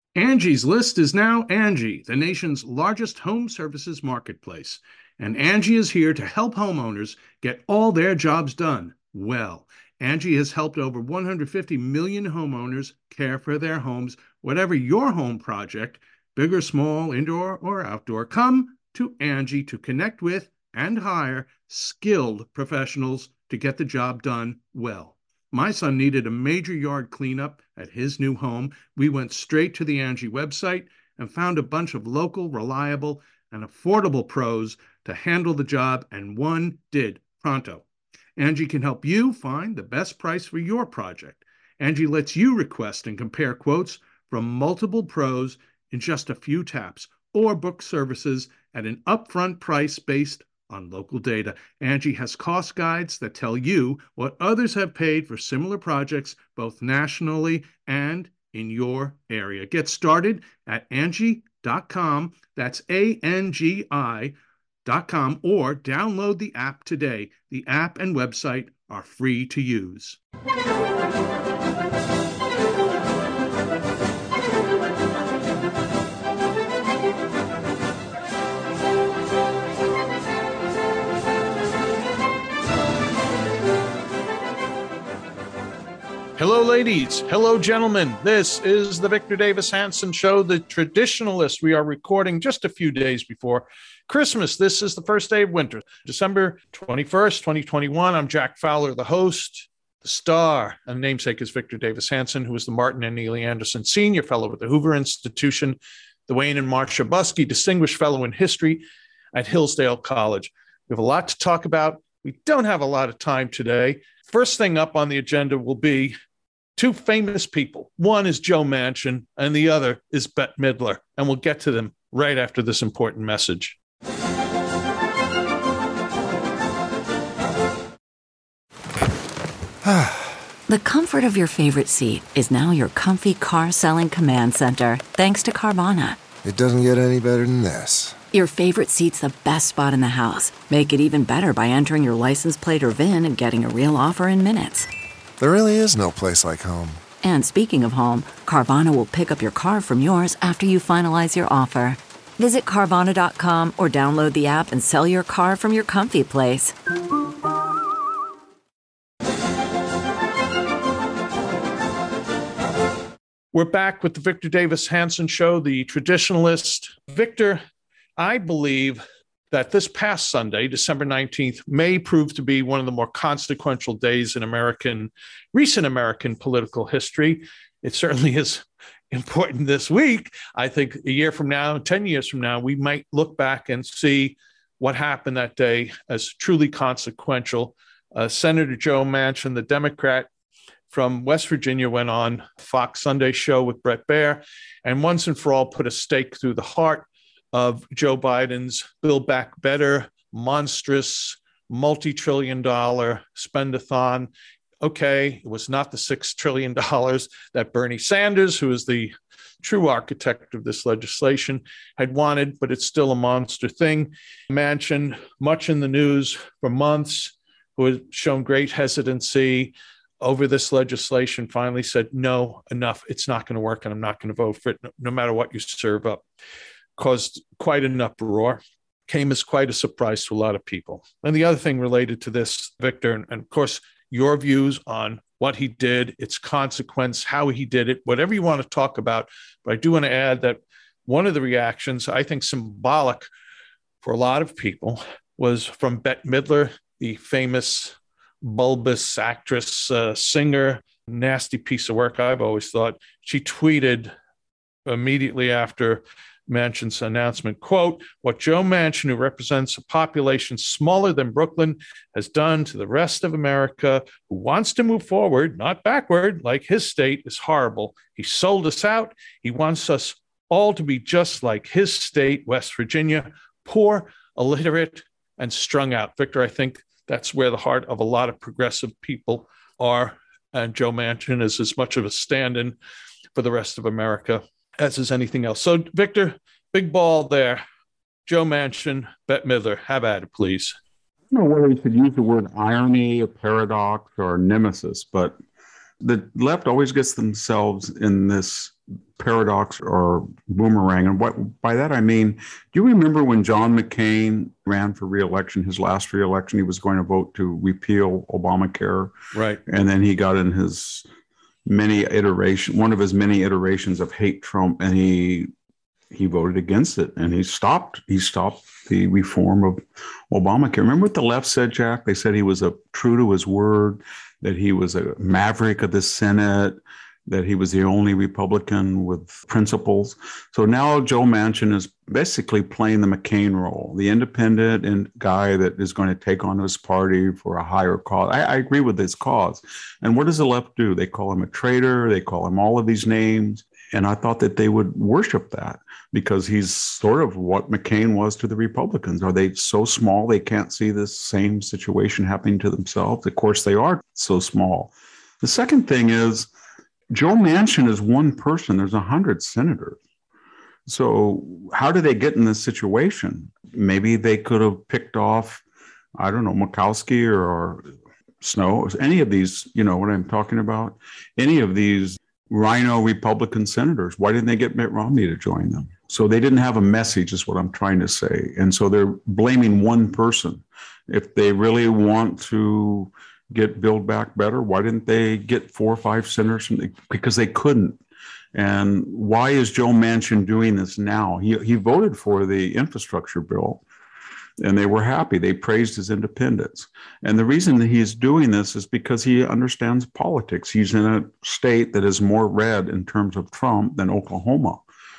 Angie's List is now Angie, the nation's largest home services marketplace. And Angie is here to help homeowners get all their jobs done well. Angie has helped over 150 million homeowners care for their homes. Whatever your home project, big or small, indoor or outdoor, come to Angie to connect with and hire skilled professionals to get the job done well. My son needed a major yard cleanup at his new home. We went straight to the Angie website and found a bunch of local, reliable, and affordable pros to handle the job, and one did pronto. Angie can help you find the best price for your project. Angie lets you request and compare quotes from multiple pros in just a few taps, or book services at an upfront price based on local data. Angie has cost guides that tell you what others have paid for similar projects, both nationally and in your area. Get started at Angie.com. That's ANGI.com, or download the app today. The app and website are free to use. Hello, ladies. Hello, gentlemen. This is the Victor Davis Hanson Show, the Traditionalist. We are recording just a few days before Christmas. This is the first day of winter, December 21st, 2021. I'm Jack Fowler, the host, the star, and the namesake is Victor Davis Hanson, who is the Martin and Neely Anderson Senior Fellow at the Hoover Institution, the Wayne and Marcia Buskey Distinguished Fellow in History at Hillsdale College. We have a lot to talk about. We don't have a lot of time today. First thing up on the agenda will be two famous people. One is Joe Manchin, and the other is Bette Midler. And we'll get to them right after this important message. The comfort of your favorite seat is now your comfy car selling command center, thanks to Carvana. It doesn't get any better than this. Your favorite seat's the best spot in the house. Make it even better by entering your license plate or VIN and getting a real offer in minutes. There really is no place like home. And speaking of home, Carvana will pick up your car from yours after you finalize your offer. Visit Carvana.com or download the app and sell your car from your comfy place. We're back with the Victor Davis Hanson Show, the Traditionalist. Victor, I believe that this past Sunday, December 19th, may prove to be one of the more consequential days in recent American political history. It certainly is important this week. I think a year from now, 10 years from now, we might look back and see what happened that day as truly consequential. Senator Joe Manchin, the Democrat from West Virginia, went on Fox Sunday show with Bret Baier and once and for all put a stake through the heart of Joe Biden's Build Back Better, monstrous, multi-trillion-dollar spend-a-thon. Okay, it was not the $6 trillion that Bernie Sanders, who is the true architect of this legislation, had wanted, but it's still a monster thing. Manchin, much in the news for months, who has shown great hesitancy over this legislation, finally said, no, enough, it's not going to work, and I'm not going to vote for it, no matter what you serve up. Caused quite an uproar, came as quite a surprise to a lot of people. And the other thing related to this, Victor, and of course, your views on what he did, its consequence, how he did it, whatever you want to talk about. But I do want to add that one of the reactions, I think symbolic for a lot of people, was from Bette Midler, the famous bulbous actress, singer, nasty piece of work, I've always thought. She tweeted immediately after Manchin's announcement, quote, what Joe Manchin, who represents a population smaller than Brooklyn, has done to the rest of America, who wants to move forward, not backward, like his state, is horrible. He sold us out. He wants us all to be just like his state, West Virginia, poor, illiterate, and strung out. Victor, I think that's where the heart of a lot of progressive people are. And Joe Manchin is as much of a stand-in for the rest of America as is anything else. So, Victor, big ball there. Joe Manchin, Bette Midler, have at it, please. I don't know whether you should use the word irony, or paradox, or nemesis, but The left always gets themselves in this paradox or boomerang. And what by that I mean, do you remember when John McCain ran for re-election, his last re-election, he was going to vote to repeal Obamacare. Right. And then he got in his one of his many iterations of hate Trump, and he voted against it, and he stopped the reform of Obamacare. Remember what the left said, Jack? They said he was true to his word, that he was a maverick of the Senate, that he was the only Republican with principles. So now Joe Manchin is basically playing the McCain role, the independent and guy that is going to take on his party for a higher cause. I agree with his cause. And what does the left do? They call him a traitor. They call him all of these names. And I thought that they would worship that because he's sort of what McCain was to the Republicans. Are they so small they can't see this same situation happening to themselves? Of course, they are so small. The second thing is Joe Manchin is one person. There's 100 senators. So how did they get in this situation? Maybe they could have picked off, I don't know, Murkowski or Snow, any of these, you know what I'm talking about? Any of these rhino Republican senators. Why didn't they get Mitt Romney to join them? So they didn't have a message is what I'm trying to say. And so they're blaming one person. If they really want to get Build Back Better, why didn't they get 4 or 5 senators? Because they couldn't. And why is Joe Manchin doing this now? He voted for the infrastructure bill, and they were happy. They praised his independence. And the reason that he's doing this is because he understands politics. He's in a state that is more red in terms of Trump than Oklahoma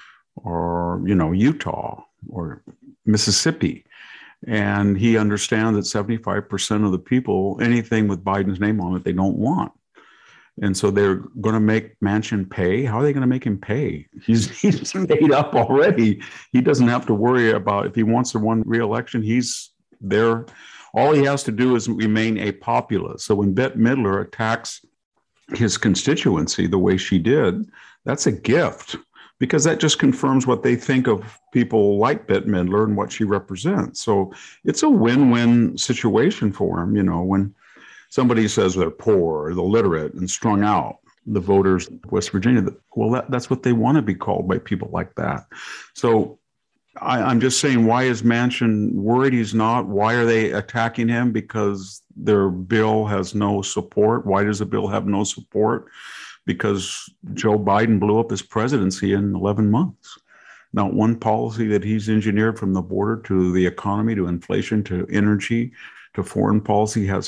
or, Utah or Mississippi. And he understands that 75% of the people, anything with Biden's name on it, they don't want. And so they're going to make Manchin pay. How are they going to make him pay? He's made up already. He doesn't have to worry about if he wants to win re-election. He's there. All he has to do is remain a populist. So when Bette Midler attacks his constituency the way she did, that's a gift because that just confirms what they think of people like Bette Midler and what she represents. So it's a win-win situation for him, when somebody says they're poor, or illiterate, and strung out, the voters of West Virginia, well, that's what they want to be called by people like that. So I'm just saying, why is Manchin worried he's not? Why are they attacking him? Because their bill has no support. Why does the bill have no support? Because Joe Biden blew up his presidency in 11 months. Not one policy that he's engineered, from the border to the economy to inflation to energy to foreign policy, has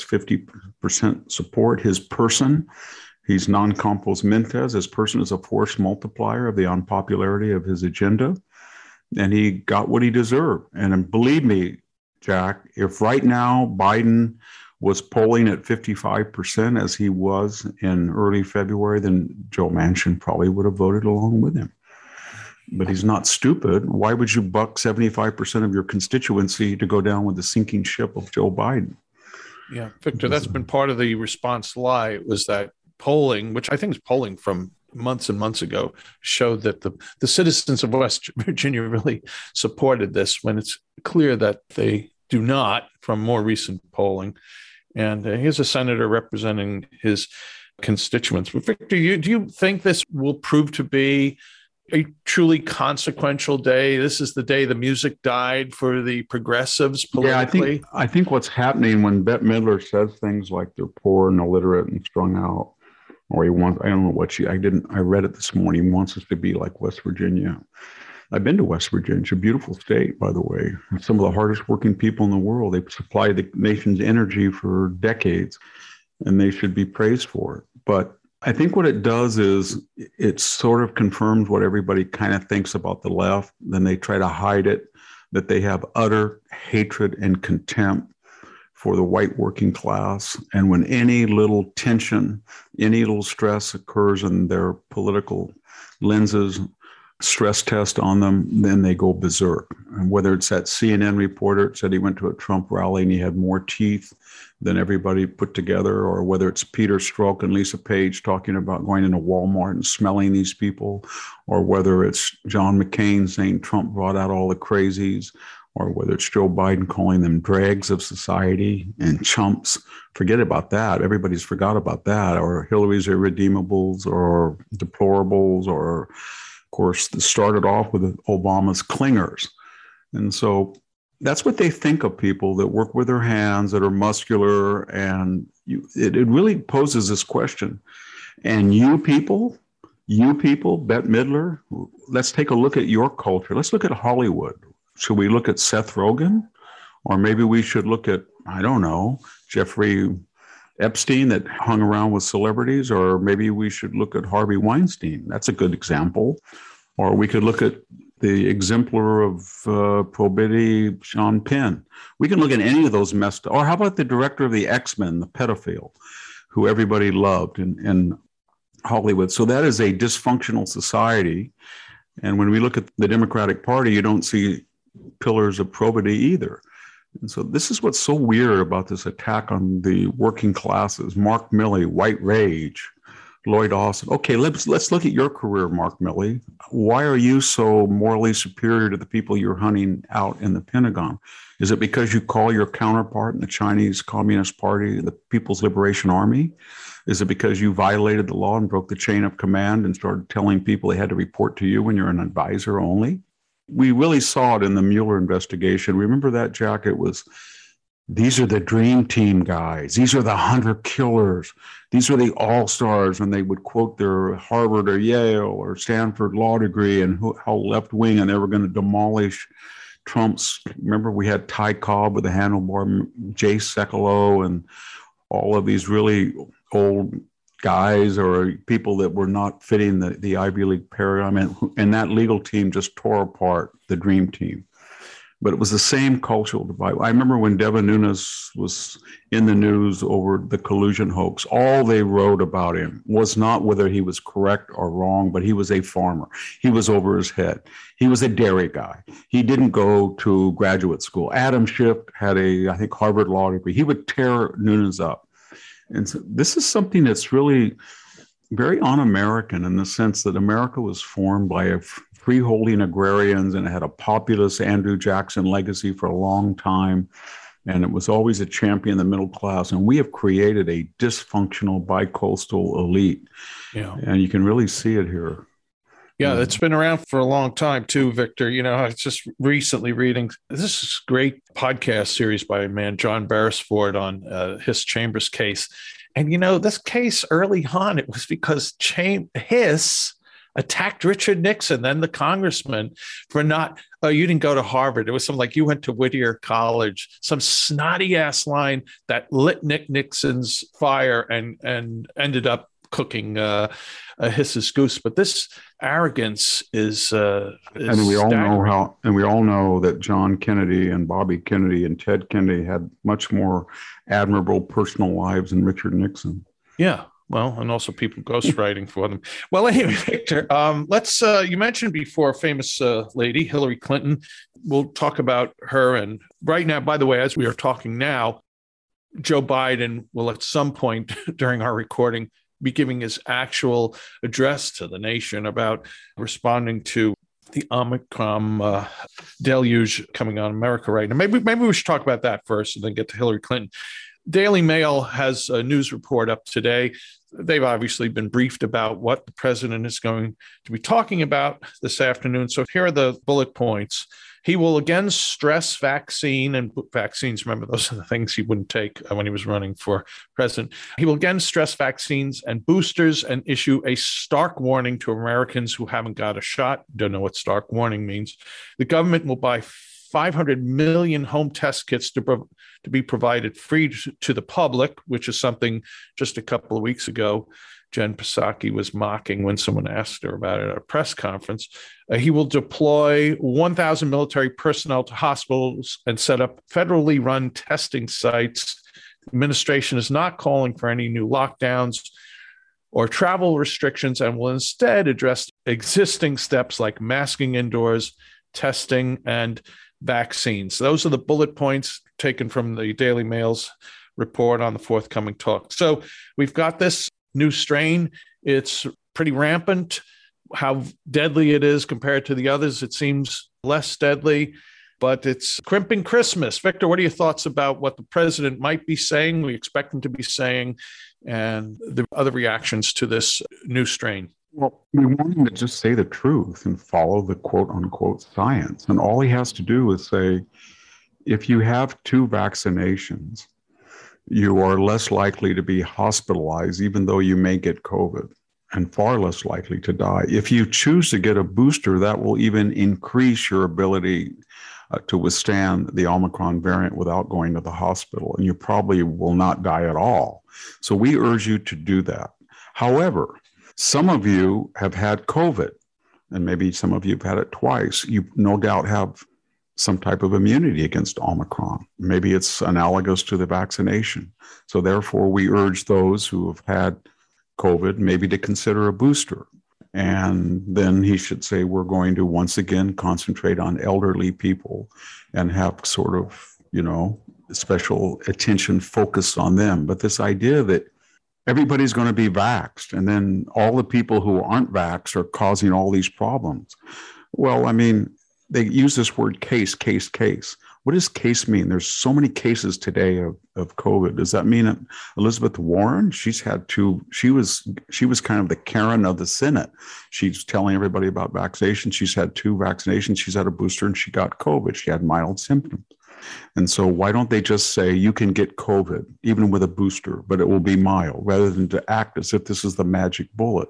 50% support. His person, he's non-compos mentis. His person is a force multiplier of the unpopularity of his agenda. And he got what he deserved. And believe me, Jack, if right now Biden was polling at 55% as he was in early February, then Joe Manchin probably would have voted along with him. But he's not stupid. Why would you buck 75% of your constituency to go down with the sinking ship of Joe Biden? Yeah, Victor, that's been part of the response lie, was that polling, which I think is polling from months and months ago, showed that the citizens of West Virginia really supported this, when it's clear that they do not from more recent polling. And here's a senator representing his constituents. But Victor, do you think this will prove to be a truly consequential day? This is the day the music died for the progressives politically. Yeah, I think what's happening when Bette Midler says things like they're poor and illiterate and strung out, or I don't know what I read it this morning. He wants us to be like West Virginia. I've been to West Virginia. It's a beautiful state, by the way. Some of the hardest working people in the world. They supply the nation's energy for decades, and they should be praised for it. But I think what it does is it sort of confirms what everybody kind of thinks about the left. Then they try to hide it, that they have utter hatred and contempt for the white working class. And when any little tension, any little stress occurs in their political lenses, stress test on them, then they go berserk. And whether it's that CNN reporter said he went to a Trump rally and he had more teeth than everybody put together, or whether it's Peter Strzok and Lisa Page talking about going into Walmart and smelling these people, or whether it's John McCain saying Trump brought out all the crazies, or whether it's Joe Biden calling them dregs of society and chumps. Forget about that. Everybody's forgot about that. Or Hillary's irredeemables or deplorables, or, of course, started off with Obama's clingers. And so that's what they think of people that work with their hands, that are muscular. And it really poses this question. And you people, Bette Midler, let's take a look at your culture. Let's look at Hollywood. Should we look at Seth Rogen? Or maybe we should look at, I don't know, Jeffrey Epstein that hung around with celebrities? Or maybe we should look at Harvey Weinstein. That's a good example. Or we could look at the exemplar of probity, Sean Penn. We can look at any of those messed up. Or how about the director of the X-Men, the pedophile, who everybody loved in Hollywood? So that is a dysfunctional society. And when we look at the Democratic Party, you don't see pillars of probity either. And so this is what's so weird about this attack on the working classes. Mark Milley, white rage. Lloyd Austin. Okay, let's look at your career, Mark Milley. Why are you so morally superior to the people you're hunting out in the Pentagon? Is it because you call your counterpart in the Chinese Communist Party the People's Liberation Army? Is it because you violated the law and broke the chain of command and started telling people they had to report to you when you're an advisor only? We really saw it in the Mueller investigation. Remember that, Jack? It was, these are the dream team guys. These are the 100 killers. These are the all-stars. And they would quote their Harvard or Yale or Stanford law degree and how left-wing, and they were going to demolish Trump's. Remember, we had Ty Cobb with the handlebar, Jay Sekulow, and all of these really old guys or people that were not fitting the Ivy League paradigm. And that legal team just tore apart the dream team. But it was the same cultural divide. I remember when Devin Nunes was in the news over the collusion hoax, all they wrote about him was not whether he was correct or wrong, but he was a farmer. He was over his head. He was a dairy guy. He didn't go to graduate school. Adam Schiff had I think, Harvard law degree. He would tear Nunes up. And so this is something that's really very un-American in the sense that America was formed by a freeholding agrarians, and it had a populist Andrew Jackson legacy for a long time. And it was always a champion of the middle class. And we have created a dysfunctional bicoastal elite. Yeah. And you can really see it here. Yeah, it's been around for a long time too, Victor. You know, I was just recently reading this great podcast series by a man, John Beresford, on Hiss Chambers case. And, you know, this case early on, it was because Hiss attacked Richard Nixon, then the congressman, for not, you didn't go to Harvard. It was something like you went to Whittier College, some snotty ass line that lit Nick Nixon's fire and ended up cooking Hiss's goose. But this arrogance is and we all know we all know that John Kennedy and Bobby Kennedy and Ted Kennedy had much more admirable personal lives than Richard Nixon. Yeah. Well, and also people ghostwriting for them. Well, anyway, Victor, let's, you mentioned before a famous lady, Hillary Clinton. We'll talk about her. And right now, by the way, as we are talking now, Joe Biden will at some point during our recording be giving his actual address to the nation about responding to the Omicron deluge coming on America right now. Maybe we should talk about that first and then get to Hillary Clinton. Daily Mail has a news report up today. They've obviously been briefed about what the president is going to be talking about this afternoon. So here are the bullet points. He will again stress vaccine and vaccines. Remember, those are the things he wouldn't take when he was running for president. He will again stress vaccines and boosters and issue a stark warning to Americans who haven't got a shot. Don't know what stark warning means. The government will buy 500 million home test kits to be provided free to the public, which is something just a couple of weeks ago Jen Psaki was mocking when someone asked her about it at a press conference. He will deploy 1,000 military personnel to hospitals and set up federally run testing sites. The administration is not calling for any new lockdowns or travel restrictions and will instead address existing steps like masking indoors, testing, and vaccines. Those are the bullet points taken from the Daily Mail's report on the forthcoming talk. So we've got this new strain. It's pretty rampant. How deadly it is compared to the others, it seems less deadly. but it's crimping Christmas. Victor, what are your thoughts about what the president might be saying, we expect him to be saying, and the other reactions to this new strain? Well, we want him to just say the truth and follow the quote unquote science. And all he has to do is say, if you have 2 vaccinations, you are less likely to be hospitalized, even though you may get COVID, and far less likely to die. If you choose to get a booster, that will even increase your ability to withstand the Omicron variant without going to the hospital, and you probably will not die at all. So we urge you to do that. However, some of you have had COVID, and maybe some of you have had it twice. You no doubt have some type of immunity against Omicron. Maybe it's analogous to the vaccination. So therefore, we urge those who have had COVID maybe to consider a booster. And then he should say, we're going to once again concentrate on elderly people and have sort of, special attention focused on them. But this idea that everybody's going to be vaxxed, and then all the people who aren't vaxxed are causing all these problems. Well, I mean, they use this word case. What does case mean? There's so many cases today of COVID. Does that mean that Elizabeth Warren, she's had 2, she was kind of the Karen of the Senate. She's telling everybody about vaccination. She's had 2 vaccinations. She's had a booster and she got COVID. She had mild symptoms. And so why don't they just say you can get COVID even with a booster, but it will be mild, rather than to act as if this is the magic bullet?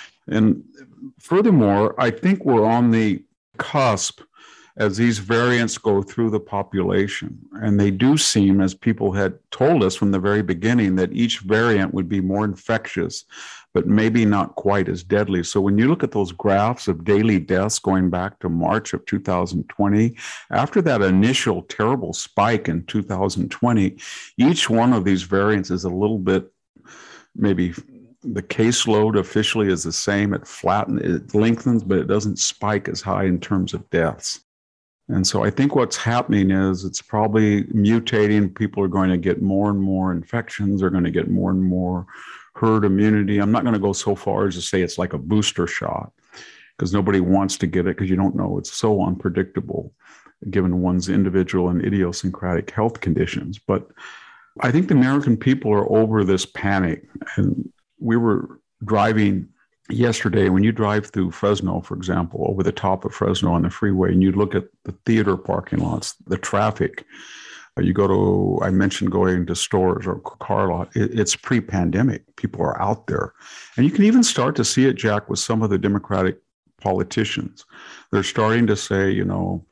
And furthermore, I think we're on the cusp as these variants go through the population. And they do seem, as people had told us from the very beginning, that each variant would be more infectious, but maybe not quite as deadly. So when you look at those graphs of daily deaths going back to March of 2020, after that initial terrible spike in 2020, each one of these variants is a little bit, maybe the caseload officially is the same. It lengthens, but it doesn't spike as high in terms of deaths. And so I think what's happening is it's probably mutating. People are going to get more and more infections. They're going to get more and more herd immunity. I'm not going to go so far as to say it's like a booster shot, because nobody wants to get it, because you don't know. It's so unpredictable given one's individual and idiosyncratic health conditions. But I think the American people are over this panic. And we were driving yesterday, when you drive through Fresno, for example, over the top of Fresno on the freeway, and you look at the theater parking lots, the traffic, you go to, I mentioned going to stores or car lot, it's pre-pandemic. People are out there. And you can even start to see it, Jack, with some of the Democratic politicians. They're starting to say,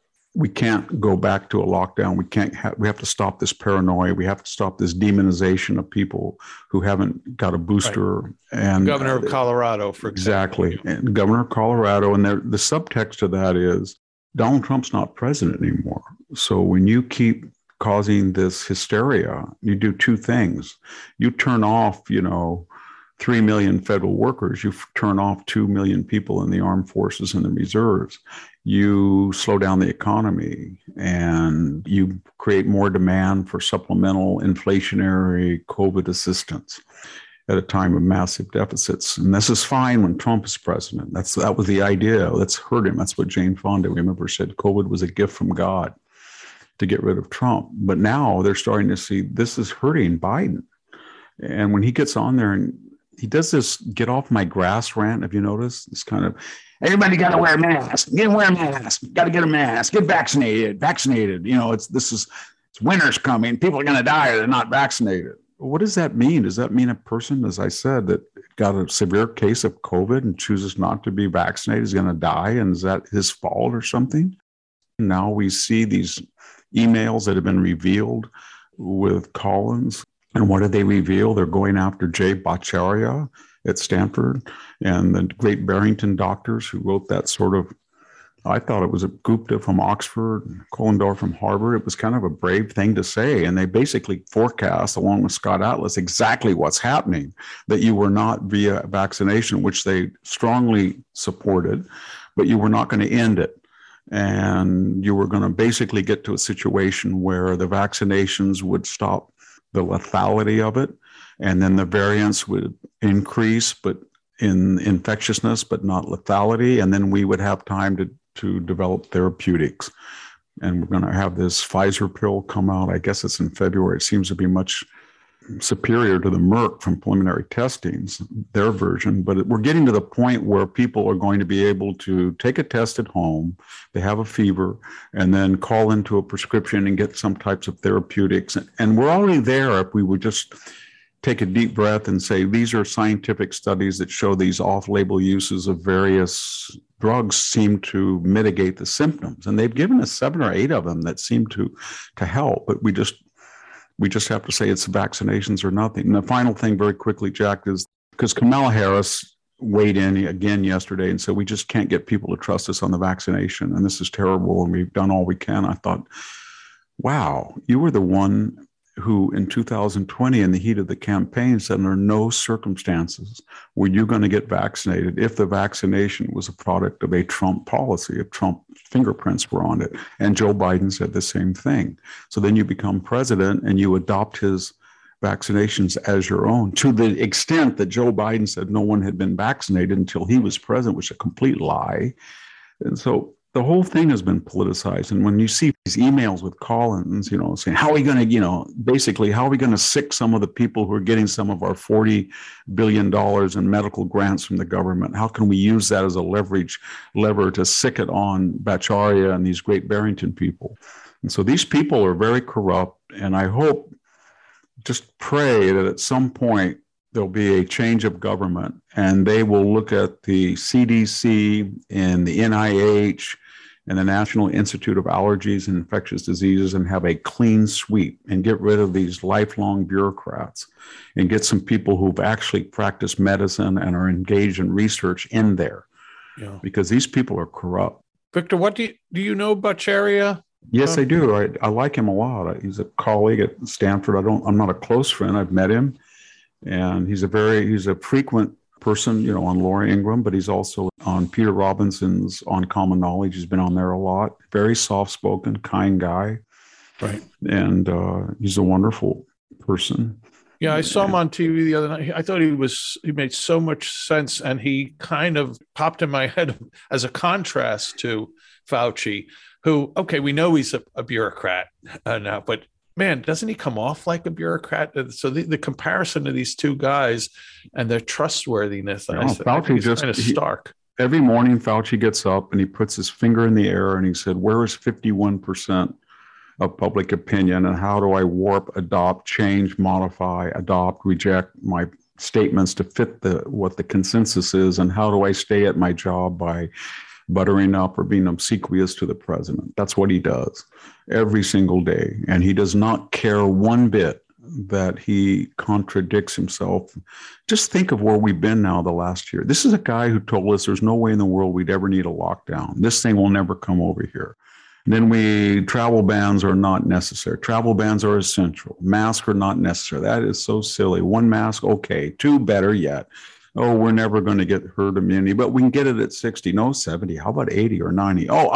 we can't go back to a lockdown. We have to stop this paranoia. We have to stop this demonization of people who haven't got a booster. Right. And Governor of Colorado, for example. Exactly. And Governor of Colorado. And the subtext to that is Donald Trump's not president anymore. So when you keep causing this hysteria, you do 2 things. You turn off, 3 million federal workers. You turn off 2 million people in the armed forces and the reserves. You slow down the economy, and you create more demand for supplemental inflationary COVID assistance at a time of massive deficits. And this is fine when Trump is president. That was the idea. Let's hurt him. That's what Jane Fonda, remember, said COVID was a gift from God to get rid of Trump. But now they're starting to see this is hurting Biden. And when he gets on there and he does this get off my grass rant, have you noticed? It's kind of, everybody got to wear a mask. Wear a mask. Got to get a mask. Get vaccinated. It's winter's coming. People are going to die or they're not vaccinated. What does that mean? Does that mean a person, as I said, that got a severe case of COVID and chooses not to be vaccinated is going to die? And is that his fault or something? Now we see these emails that have been revealed with Collins. And what did they reveal? They're going after Jay Bhattacharya at Stanford and the great Barrington doctors who wrote that sort of, I thought it was a Gupta from Oxford, Kollendorf from Harvard. It was kind of a brave thing to say. And they basically forecast, along with Scott Atlas, exactly what's happening, that you were not via vaccination, which they strongly supported, but you were not going to end it. And you were going to basically get to a situation where the vaccinations would stop the lethality of it, and then the variants would increase, but in infectiousness, but not lethality, and then we would have time to develop therapeutics. And we're going to have this Pfizer pill come out. I guess it's in February. It seems to be much superior to the Merck from preliminary testings, their version. But we're getting to the point where people are going to be able to take a test at home, they have a fever, and then call into a prescription and get some types of therapeutics. And we're already there if we would just take a deep breath and say, these are scientific studies that show these off-label uses of various drugs seem to mitigate the symptoms. And they've given us 7 or 8 of them that seem to help, but we just have to say it's vaccinations or nothing. And the final thing very quickly, Jack, is because Kamala Harris weighed in again yesterday and said, we just can't get people to trust us on the vaccination. And this is terrible. And we've done all we can. I thought, wow, you were the one who in 2020, in the heat of the campaign, said under no circumstances were you going to get vaccinated if the vaccination was a product of a Trump policy, if Trump fingerprints were on it. And Joe Biden said the same thing. So then you become president and you adopt his vaccinations as your own, to the extent that Joe Biden said no one had been vaccinated until he was president, which is a complete lie. And so the whole thing has been politicized. And when you see these emails with Collins, saying, how are we going to, basically, how are we going to sick some of the people who are getting some of our $40 billion in medical grants from the government? How can we use that as a lever to sick it on Baccharia and these Great Barrington people? And so these people are very corrupt. And I hope, just pray that at some point, there'll be a change of government and they will look at the CDC and the NIH and the National Institute of Allergies and Infectious Diseases and have a clean sweep and get rid of these lifelong bureaucrats and get some people who've actually practiced medicine and are engaged in research in there. Yeah. Because these people are corrupt. Victor, what do you know Baccharia? Yes, I do. I like him a lot. He's a colleague at Stanford. I'm not a close friend. I've met him. And he's a frequent person, on Laura Ingraham, but he's also on Peter Robinson's On Common Knowledge. He's been on there a lot. Very soft-spoken, kind guy. Right. And he's a wonderful person. Yeah, I saw him on TV the other night. I thought he made so much sense, and he kind of popped in my head as a contrast to Fauci, who, okay, we know he's a bureaucrat now, but man, doesn't he come off like a bureaucrat? So the comparison of these two guys and their trustworthiness, Fauci just kind of stark. Every morning, Fauci gets up and he puts his finger in the air and he said, where is 51% of public opinion? And how do I warp, adopt, change, modify, adopt, reject my statements to fit what the consensus is? And how do I stay at my job by buttering up or being obsequious to the president? That's what he does every single day. And he does not care one bit that he contradicts himself. Just think of where we've been now the last year. This is a guy who told us there's no way in the world we'd ever need a lockdown. This thing will never come over here. And then travel bans are not necessary. Travel bans are essential. Masks are not necessary. That is so silly. 1 mask, okay. 2, better yet. Oh, we're never going to get herd immunity, but we can get it at 60, no 70. How about 80 or 90? Oh,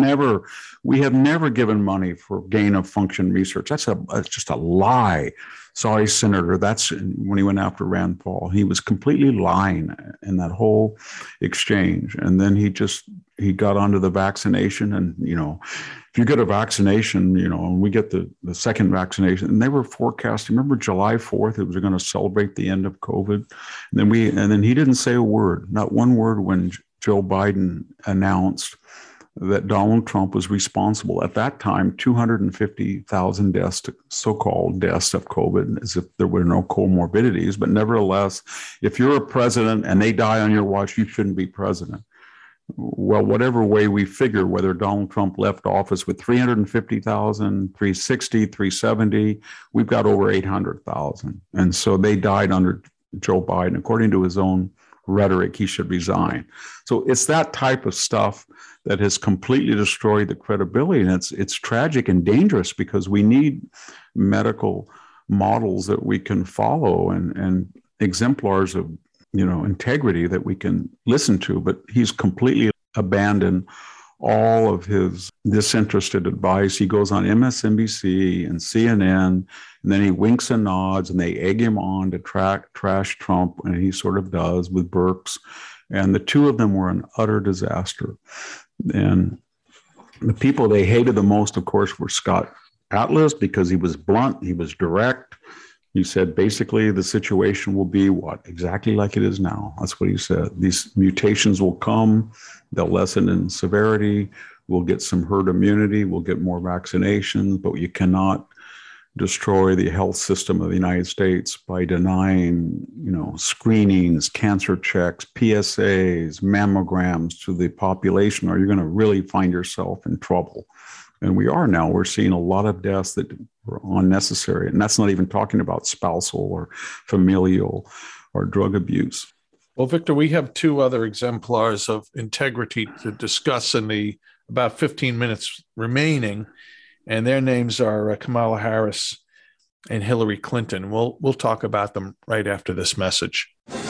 we have never given money for gain of function research. That's just a lie. Sorry, Senator. That's when he went after Rand Paul. He was completely lying in that whole exchange. And then he got onto the vaccination. And, if you get a vaccination, and we get the second vaccination, and they were forecasting, remember July 4th, it was going to celebrate the end of COVID. And then he didn't say a word, not one word when Joe Biden announced that Donald Trump was responsible. At that time, 250,000 deaths, so-called deaths of COVID, as if there were no comorbidities. But nevertheless, if you're a president and they die on your watch, you shouldn't be president. Well, whatever way we figure, whether Donald Trump left office with 350,000, 360, 370, we've got over 800,000. And so they died under Joe Biden. According to his own rhetoric, he should resign. So it's that type of stuff that has completely destroyed the credibility. And it's tragic and dangerous because we need medical models that we can follow and exemplars of integrity that we can listen to. But he's completely abandoned all of his disinterested advice. He goes on MSNBC and CNN, and then he winks and nods, and they egg him on to trash Trump, and he sort of does with Birx. And the two of them were an utter disaster. And The people they hated the most, of course, were Scott Atlas, because he was blunt, he was direct. He said, basically, the situation will be what? Exactly like it is now. That's what he said. These mutations will come. They'll lessen in severity. We'll get some herd immunity. We'll get more vaccinations, but you cannot destroy the health system of the United States by denying, screenings, cancer checks, PSAs, mammograms to the population, or you're going to really find yourself in trouble. And we are now. We're seeing a lot of deaths that were unnecessary. And that's not even talking about spousal or familial or drug abuse. Well, Victor, we have two other exemplars of integrity to discuss in the about 15 minutes remaining. And their names are Kamala Harris and Hillary Clinton. We'll talk about them right after this message.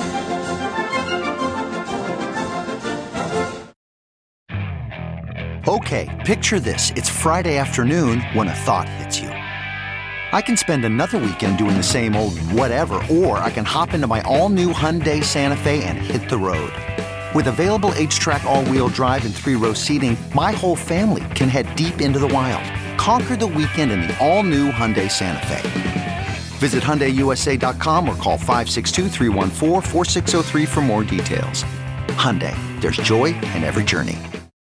Okay, picture this. It's Friday afternoon when a thought hits you. I can spend another weekend doing the same old whatever, or I can hop into my all-new Hyundai Santa Fe and hit the road. With available H-Track all-wheel drive and 3-row seating, my whole family can head deep into the wild. Conquer the weekend in the all-new Hyundai Santa Fe. Visit HyundaiUSA.com or call 562-314-4603 for more details. Hyundai, there's joy in every journey.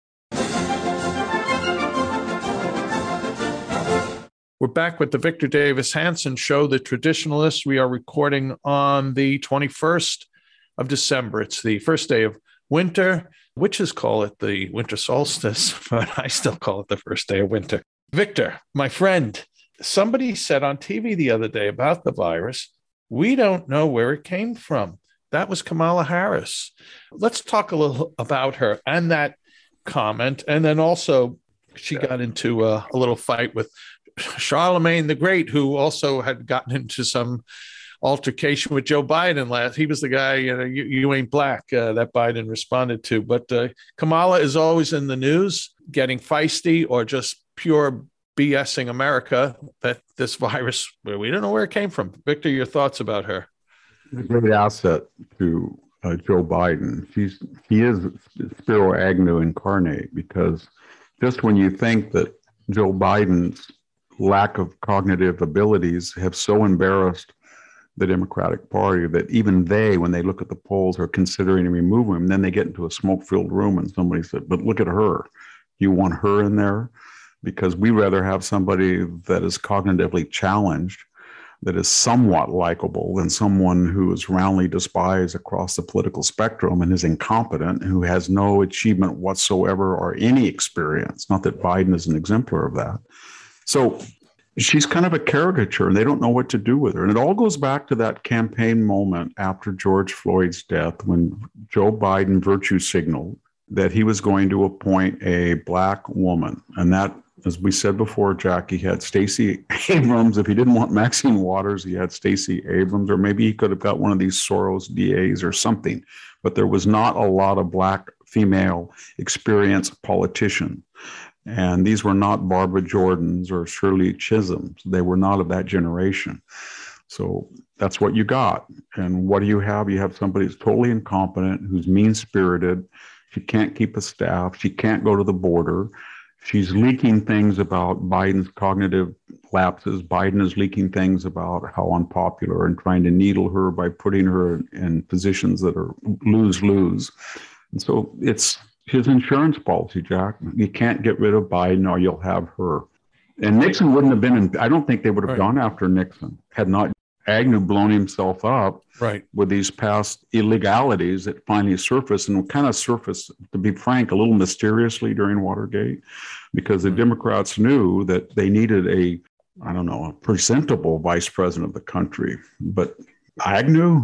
We're back with the Victor Davis Hanson Show, The Traditionalists. We are recording on the 21st of December. It's the first day of winter. Witches call it the winter solstice, but I still call it the first day of winter. Victor, my friend, somebody said on TV the other day about the virus, we don't know where it came from. That was Kamala Harris. Let's talk a little about her and that comment. And then also she got into a little fight with Charlemagne the Great, who also had gotten into some altercation with Joe Biden He was the guy, you ain't black, that Biden responded to. But Kamala is always in the news, getting feisty or just pure BSing America that this virus, we don't know where it came from. Victor, your thoughts about her? A great asset to Joe Biden. He is Spiro Agnew incarnate, because just when you think that Joe Biden's lack of cognitive abilities have so embarrassed the Democratic Party that even they, when they look at the polls, are considering to remove him. And then they get into a smoke-filled room and somebody said, but look at her. You want her in there? Because we rather have somebody that is cognitively challenged, that is somewhat likable, than someone who is roundly despised across the political spectrum and is incompetent, who has no achievement whatsoever or any experience. Not that Biden is an exemplar of that. So she's kind of a caricature, and they don't know what to do with her. And it all goes back to that campaign moment after George Floyd's death, when Joe Biden virtue signaled that he was going to appoint a black woman. And that, as we said before, Jack, he had Stacey Abrams. If he didn't want Maxine Waters, he had Stacey Abrams, or maybe he could have got one of these Soros DAs or something. But there was not a lot of black female experienced politicians. And these were not Barbara Jordans or Shirley Chisholms. They were not of that generation. So that's what you got. And what do you have? You have somebody who's totally incompetent, who's mean-spirited. She can't keep a staff. She can't go to the border. She's leaking things about Biden's cognitive lapses. Biden is leaking things about how unpopular, and trying to needle her by putting her in positions that are lose-lose. And so it's his insurance policy, Jack. You can't get rid of Biden or you'll have her. And Nixon wouldn't have been I don't think they would have gone after Nixon had not Agnew blown himself up with these past illegalities that finally surfaced, and kind of surfaced, to be frank, a little mysteriously during Watergate, because the Democrats knew that they needed a presentable vice president of the country. But Agnew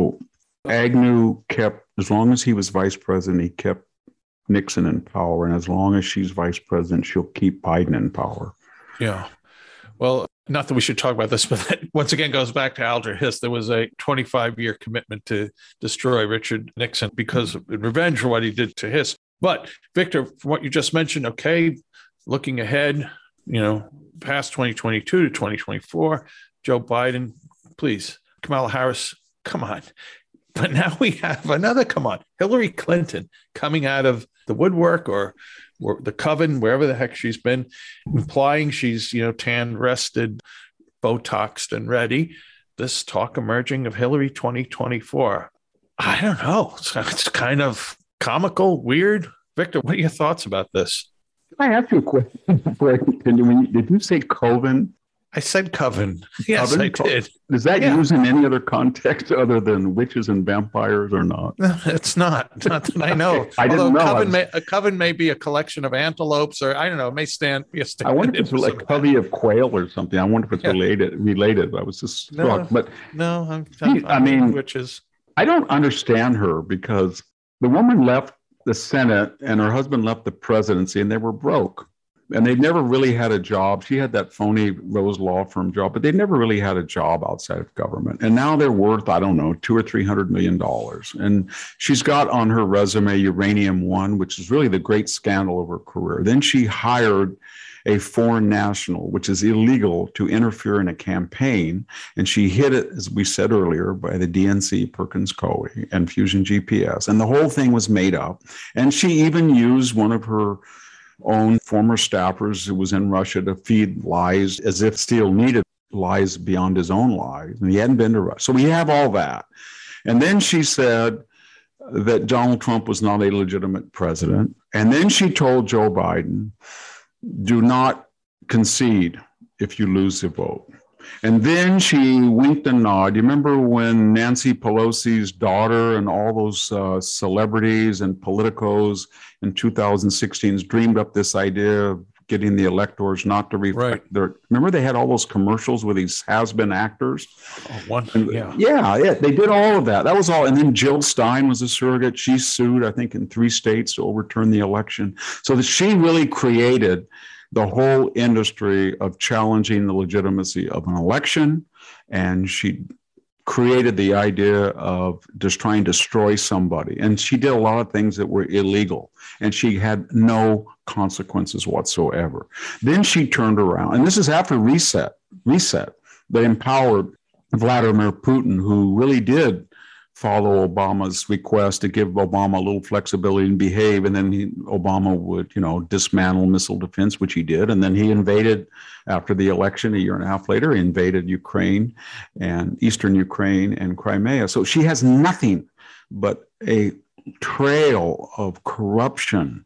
kept, as long as he was vice president, he kept Nixon in power. And as long as she's vice president, she'll keep Biden in power. Yeah. Well, not that we should talk about this, but that once again goes back to Alger Hiss. There was a 25-year commitment to destroy Richard Nixon because of revenge for what he did to Hiss. But Victor, from what you just mentioned, okay, looking ahead, past 2022 to 2024, Joe Biden, please, Kamala Harris, come on. But now we have another, come on, Hillary Clinton coming out of the woodwork, or the coven, wherever the heck she's been, implying she's, tanned, rested, Botoxed and ready. This talk emerging of Hillary 2024. I don't know. It's kind of comical, weird. Victor, what are your thoughts about this? Can I ask you a question before I continue? Did you say coven? I said coven. Yes, coven? I did. Is that used in any other context other than witches and vampires or not? No, it's not. Not that I know. I didn't know. A coven may be a collection of antelopes, or I don't know, it may be a stand. I wonder if it's like a covey of quail or something. I wonder if it's related. I was just struck. But no, I mean, witches. I don't understand her because the woman left the Senate and her husband left the presidency and they were broke. And they never really had a job. She had that phony Rose Law Firm job, but they never really had a job outside of government. And now they're worth, I don't know, $200 or $300 million. And she's got on her resume Uranium One, which is really the great scandal of her career. Then she hired a foreign national, which is illegal to interfere in a campaign. And she hid it, as we said earlier, by the DNC, Perkins Coie, and Fusion GPS. And the whole thing was made up. And she even used one of her own former staffers who was in Russia to feed lies as if Steele needed lies beyond his own lies. And he hadn't been to Russia. So we have all that. And then she said that Donald Trump was not a legitimate president. And then she told Joe Biden, do not concede if you lose the vote. And then she winked and nodded. You remember when Nancy Pelosi's daughter and all those celebrities and politicos in 2016 dreamed up this idea of getting the electors not to reflect their... Remember they had all those commercials with these has-been actors? Yeah, they did all of that. That was all. And then Jill Stein was a surrogate. She sued, I think, in 3 states to overturn the election. So that she really created the whole industry of challenging the legitimacy of an election. And she created the idea of just trying to destroy somebody. And she did a lot of things that were illegal. And she had no consequences whatsoever. Then she turned around. And this is after reset. They empowered Vladimir Putin, who really did follow Obama's request to give Obama a little flexibility and behave. And then Obama would, dismantle missile defense, which he did. And then he invaded after the election, a year and a half later, he invaded Ukraine and Eastern Ukraine and Crimea. So she has nothing but a trail of corruption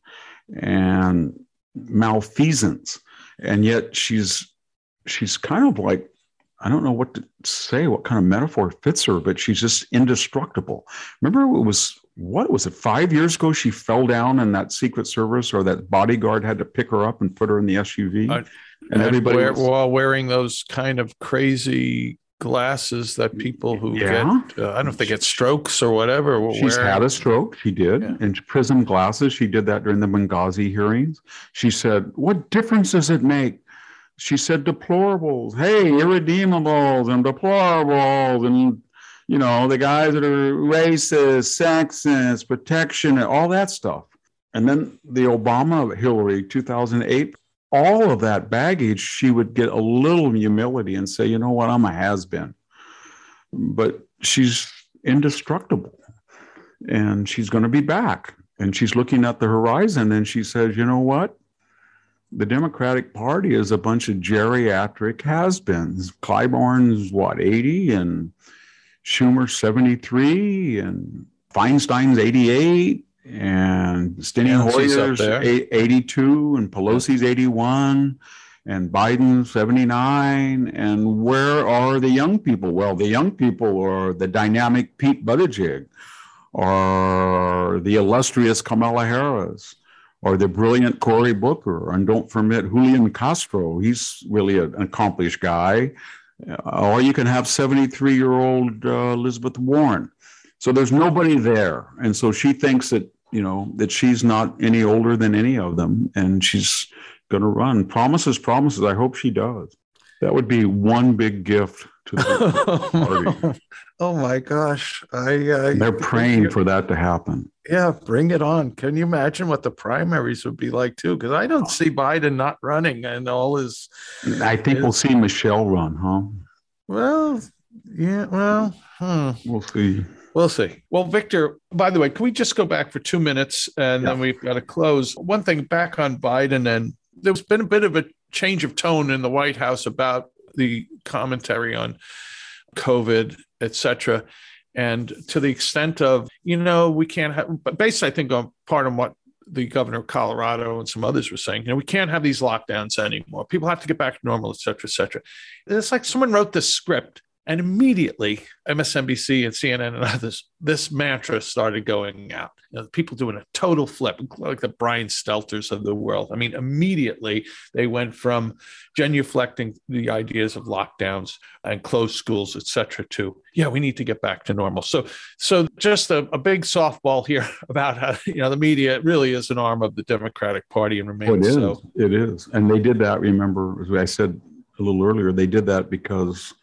and malfeasance. And yet she's kind of like, I don't know what to say, what kind of metaphor fits her, but she's just indestructible. Remember, it was 5 years ago she fell down and that Secret Service or that bodyguard had to pick her up and put her in the SUV? And everybody while wearing those kind of crazy glasses that people who get, I don't know if they get strokes or whatever. She's had a stroke. She did. Yeah. And prism glasses. She did that during the Benghazi hearings. She said, what difference does it make? She said deplorables, hey, irredeemables and deplorables and, the guys that are racist, sexist, protection, and all that stuff. And then the Obama, Hillary, 2008, all of that baggage, she would get a little humility and say, you know what, I'm a has-been. But she's indestructible and she's going to be back. And she's looking at the horizon and she says, you know what? The Democratic Party is a bunch of geriatric has-beens. Clyburn's 80 and Schumer's 73 and Feinstein's 88 and Steny Hoyer's 82 and Pelosi's 81 and Biden's 79. And where are the young people? Well, the young people are the dynamic Pete Buttigieg or the illustrious Kamala Harris, or the brilliant Cory Booker, and don't forget Julian Castro. He's really an accomplished guy. Or you can have 73-year-old Elizabeth Warren. So there's nobody there. And so she thinks that, that she's not any older than any of them, and she's going to run. Promises. I hope she does. That would be one big gift to the party. Oh my gosh. They're praying for that to happen. Yeah, bring it on. Can you imagine what the primaries would be like too? Because I don't see Biden not running and all his... I think we'll see Michelle run, huh? Well, yeah, We'll see. We'll see. Well, Victor, by the way, can we just go back for 2 minutes and then we've got to close? One thing back on Biden, and there's been a bit of a change of tone in the White House about the commentary on COVID, et cetera. And to the extent of, we can't have, but based, I think, on part of what the governor of Colorado and some others were saying, we can't have these lockdowns anymore. People have to get back to normal, et cetera, et cetera. It's like someone wrote this script and immediately MSNBC and CNN and others, this mantra started going out. People doing a total flip, like the Brian Stelters of the world. I mean, immediately they went from genuflecting the ideas of lockdowns and closed schools, et cetera, to, we need to get back to normal. So just a big softball here about how, the media really is an arm of the Democratic Party and remains so. It is. And they did that, remember, as I said a little earlier, they did that because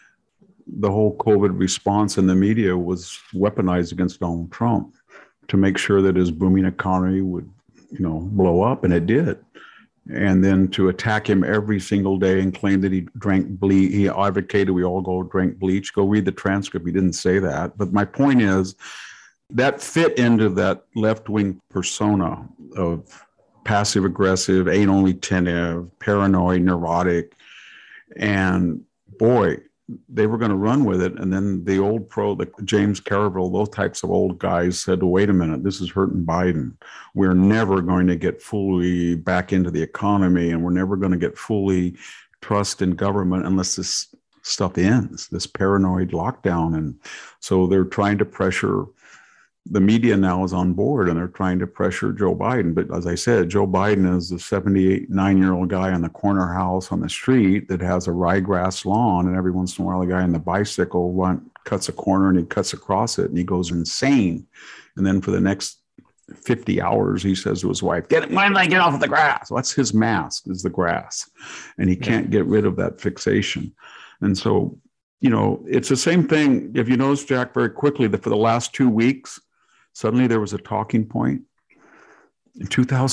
the whole COVID response in the media was weaponized against Donald Trump to make sure that his booming economy would, blow up, and it did. And then to attack him every single day and claim that he drank bleach. He advocated we all go drink bleach. Go read the transcript. He didn't say that. But my point is that fit into that left-wing persona of passive aggressive, anal retentive, paranoid, neurotic. And boy, they were going to run with it. And then the old like James Carville, those types of old guys said, wait a minute, this is hurting Biden. We're never going to get fully back into the economy, and we're never going to get fully trust in government unless this stuff ends, this paranoid lockdown. And so they're trying to pressure. The media now is on board, and they're trying to pressure Joe Biden. But as I said, Joe Biden is the 79-year-old guy on the corner house on the street that has a ryegrass lawn, and every once in a while, a guy on the bicycle cuts a corner and he cuts across it, and he goes insane. And then for the next 50 hours, he says to his wife, "Why did I get off of the grass?" Well, that's his mask, is the grass, and he can't get rid of that fixation. And so, it's the same thing. If you notice, Jack, very quickly, that for the last 2 weeks, suddenly there was a talking point. In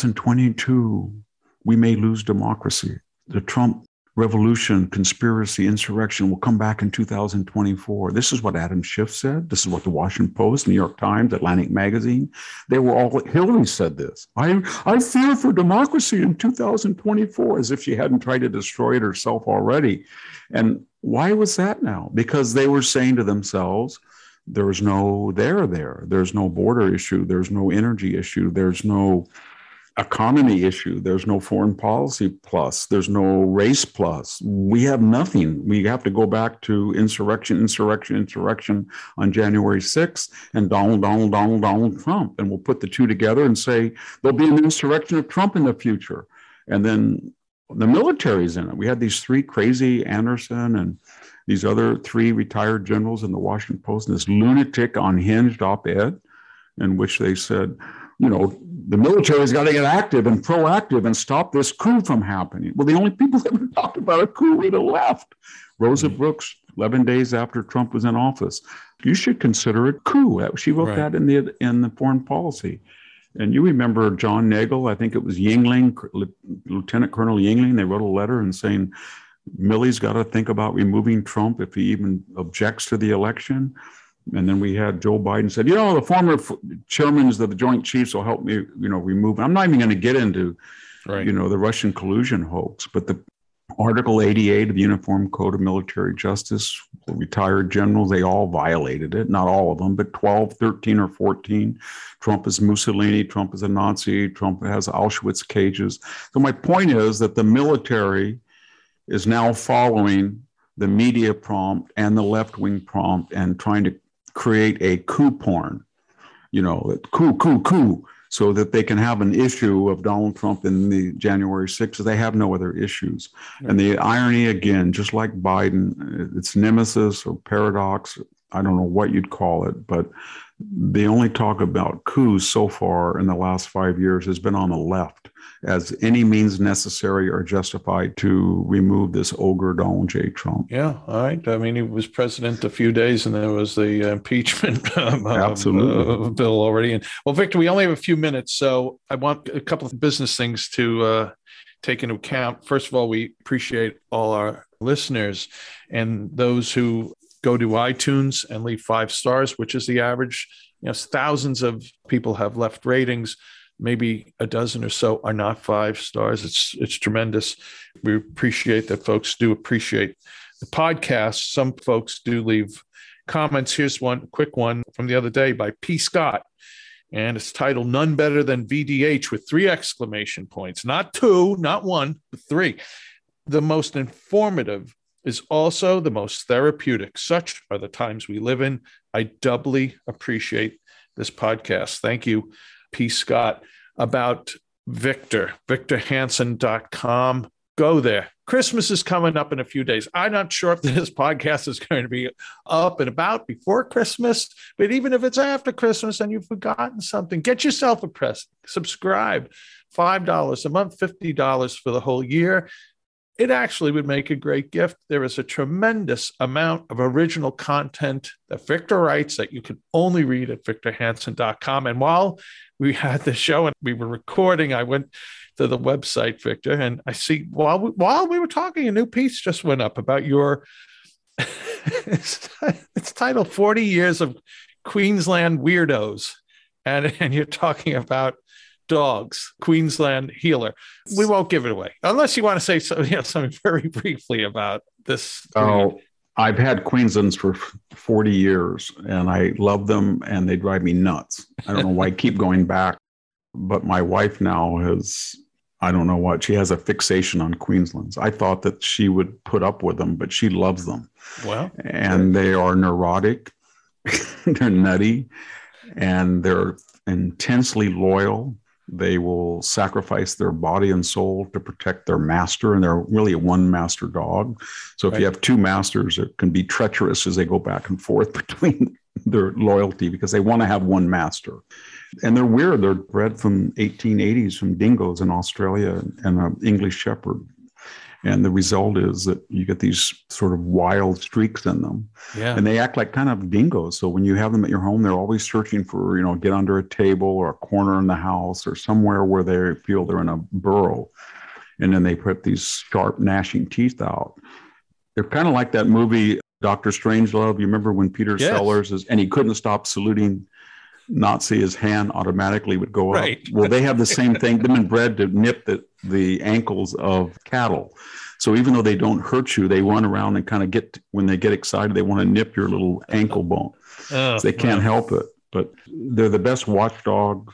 2022, we may lose democracy. The Trump revolution, conspiracy, insurrection will come back in 2024. This is what Adam Schiff said. This is what the Washington Post, New York Times, Atlantic Magazine, they were all, Hillary said this. I fear for democracy in 2024, as if she hadn't tried to destroy it herself already. And why was that now? Because they were saying to themselves, there's no there. There's no border issue. There's no energy issue. There's no economy issue. There's no foreign policy plus. There's no race plus. We have nothing. We have to go back to insurrection on January 6th and Donald Trump. And we'll put the two together and say there'll be an insurrection of Trump in the future. And then the military's in it. We had these three crazy, Anderson and these other three retired generals in the Washington Post, and this lunatic unhinged op-ed in which they said, the military's got to get active and proactive and stop this coup from happening. Well, the only people that ever talked about a coup were the left. Rosa Brooks, 11 days after Trump was in office, you should consider it coup. She wrote that in the foreign policy. And you remember John Nagel, I think it was Yingling, Lieutenant Colonel Yingling, they wrote a letter and saying, Milley's got to think about removing Trump if he even objects to the election. And then we had Joe Biden said, the former chairmen of the Joint Chiefs will help me, remove. I'm not even going to get into, the Russian collusion hoax, but the Article 88 of the Uniform Code of Military Justice, retired generals, they all violated it. Not all of them, but 12, 13, or 14. Trump is Mussolini. Trump is a Nazi. Trump has Auschwitz cages. So my point is that the military is now following the media prompt and the left-wing prompt and trying to create a coup porn, coup, so that they can have an issue of Donald Trump in the January 6th. They have no other issues. Right. And the irony, again, just like Biden, it's nemesis or paradox, I don't know what you'd call it, but the only talk about coups so far in the last 5 years has been on the left as any means necessary or justified to remove this ogre Donald J. Trump. Yeah, all right. I mean, he was president a few days and there was the impeachment bill already. And well, Victor, we only have a few minutes, so I want a couple of business things to take into account. First of all, we appreciate all our listeners and those who go to iTunes and leave 5 stars, which is the average. Thousands of people have left ratings. Maybe a dozen or so are not 5 stars. It's tremendous. We appreciate that folks do appreciate the podcast. Some folks do leave comments. Here's one quick one from the other day by P. Scott. And it's titled None Better Than VDH with 3 exclamation points. Not 2, not 1, but 3. The most informative is also the most therapeutic. Such are the times we live in. I doubly appreciate this podcast. Thank you, P. Scott. About Victor, victorhansen.com. Go there. Christmas is coming up in a few days. I'm not sure if this podcast is going to be up and about before Christmas, but even if it's after Christmas and you've forgotten something, get yourself a present. Subscribe. $5 a month, $50 for the whole year. It actually would make a great gift. There is a tremendous amount of original content that Victor writes that you can only read at victorhansen.com. And while we had the show and we were recording, I went to the website, Victor, and I see while we were talking, a new piece just went up about your, it's titled 40 Years of Queensland Weirdos. And you're talking about dogs, Queensland healer. We won't give it away unless you want to say something very briefly about this. Oh, I've had Queenslands for 40 years and I love them and they drive me nuts. I don't know why I keep going back, but my wife now has, I don't know what, she has a fixation on Queenslands. I thought that she would put up with them, but she loves them. Well, and they are neurotic, they're nutty, and they're intensely loyal. They will sacrifice their body and soul to protect their master, and they're really a one master dog. So if you have 2 masters, it can be treacherous as they go back and forth between their loyalty because they want to have one master. And they're weird. They're bred from 1880s from dingoes in Australia and an English shepherd. And the result is that you get these sort of wild streaks in them. Yeah. And they act like kind of dingoes. So when you have them at your home, they're always searching for, get under a table or a corner in the house or somewhere where they feel they're in a burrow. And then they put these sharp gnashing teeth out. They're kind of like that movie, Dr. Strangelove. You remember when Peter Sellers and he couldn't stop saluting Nazi, his hand automatically would go up. Right. Well, they have the same thing. They've been bred to nip the ankles of cattle. So even though they don't hurt you, they run around and kind of when they get excited, they want to nip your little ankle bone. So they can't help it. But they're the best watchdogs,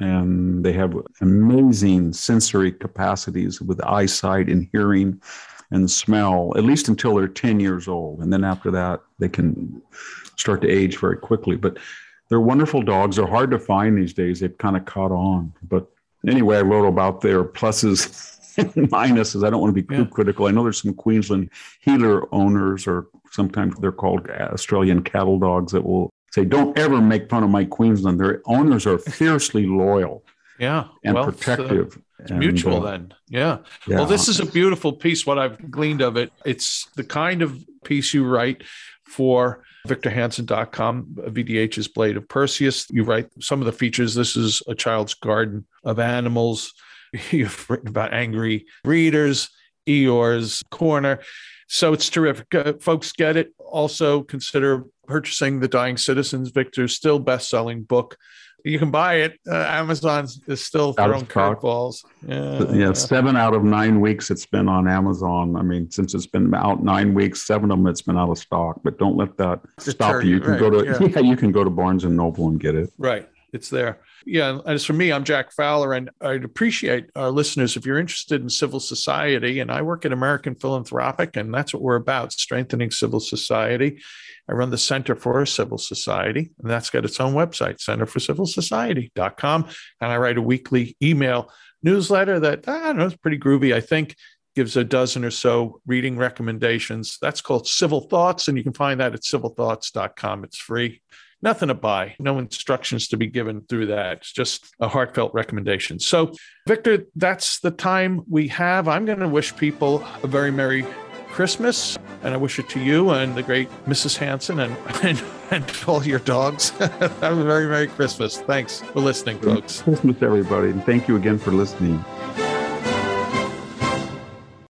and they have amazing sensory capacities with eyesight and hearing and smell, at least until they're 10 years old. And then after that, they can start to age very quickly. But they're wonderful dogs. They're hard to find these days. They've kind of caught on. But anyway, I wrote about their pluses and minuses. I don't want to be too critical. I know there's some Queensland healer owners, or sometimes they're called Australian cattle dogs, that will say, don't ever make fun of my Queensland. Their owners are fiercely loyal and protective. It's mutual then. Yeah. Well, this is a beautiful piece. What I've gleaned of it, it's the kind of piece you write for victorhansen.com, VDH's Blade of Perseus. You write some of the features. This is a child's garden of animals. You've written about angry readers, Eeyore's Corner. So it's terrific. Folks, get it. Also consider purchasing The Dying Citizens, Victor's still best-selling book. You can buy it. Amazon is still throwing curveballs. Yeah, 7 out of 9 weeks it's been on Amazon. I mean, since it's been out 9 weeks, 7 of them it's been out of stock. But don't let that stop you. You can you can go to Barnes and Noble and get it. Right, it's there. Yeah, and as for me, I'm Jack Fowler, and I'd appreciate our listeners if you're interested in civil society. And I work at American Philanthropic, and that's what we're about: strengthening civil society. I run the Center for Civil Society, and that's got its own website, centerforcivilsociety.com. And I write a weekly email newsletter that, I don't know, it's pretty groovy, I think, gives a dozen or so reading recommendations. That's called Civil Thoughts, and you can find that at civilthoughts.com. It's free. Nothing to buy, no instructions to be given through that. It's just a heartfelt recommendation. So, Victor, that's the time we have. I'm going to wish people a very Merry Christmas, and I wish it to you and the great Mrs. Hansen and all your dogs. Have a very Merry Christmas. Thanks for listening, folks. Christmas, everybody, and thank you again for listening.